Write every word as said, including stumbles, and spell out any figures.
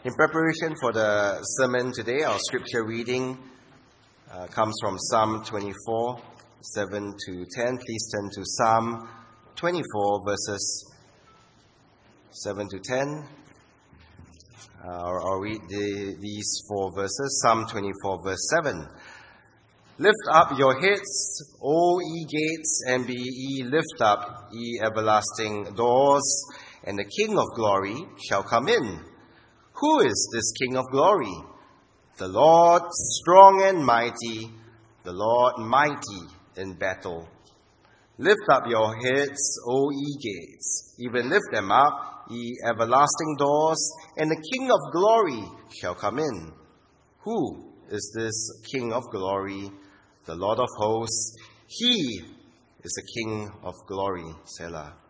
In preparation for the sermon today, our scripture reading uh, comes from Psalm twenty-four, seven to ten. Please turn to Psalm twenty-four, verses seven to ten. Uh, I'll, I'll read the, these four verses. Psalm twenty-four, verse seven. Lift up your heads, O ye gates, and be ye lift up, ye everlasting doors, and the King of glory shall come in. Who is this King of glory? The Lord strong and mighty, the Lord mighty in battle. Lift up your heads, O ye gates, even lift them up, ye everlasting doors, and the King of glory shall come in. Who is this King of glory? The Lord of hosts. He is the King of glory. Selah.